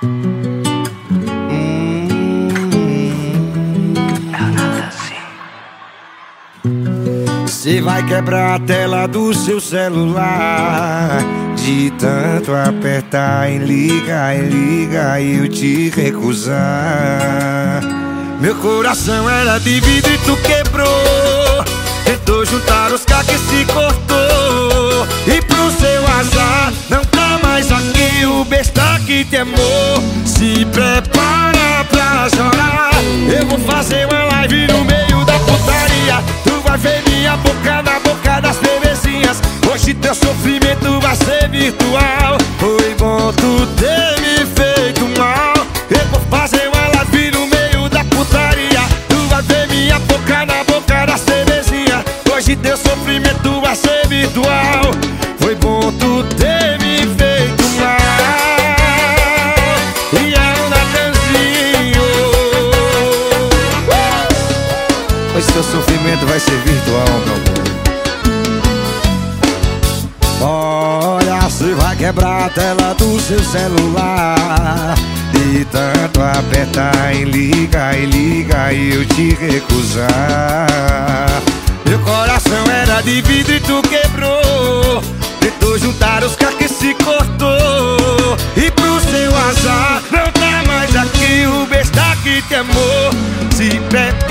Cê vai quebrar a tela do seu celular de tanto apertar em liga e eu te recusar. Meu coração era de vidro e tu quebrou. Tentou juntar os cacos e se cortou. E pro seu azar não tá mais aqui o besta que te amou. Se prepara pra chorar. Eu vou fazer uma live no meio da putaria. Tu vai ver minha boca na boca das bebezinhas. Hoje teu sofrimento vai ser virtual. Foi bom tu ter me feito mal. Eu vou fazer uma live no meio da putaria. Tu vai ver minha boca na boca das bebezinhas. Hoje teu sofrimento vai ser virtual. Foi bom tu ter me feito mal. E aí, Natanzinho, hoje teu sofrimento vai ser virtual, meu amor. Olha, você vai quebrar a tela do seu celular de tanto apertar em liga e eu te recusar. Meu coração era de vidro e tu quebrou. Tentou juntar os cacos e se cortou. E pro seu azar não tá mais aqui o besta que te amou. Se prepara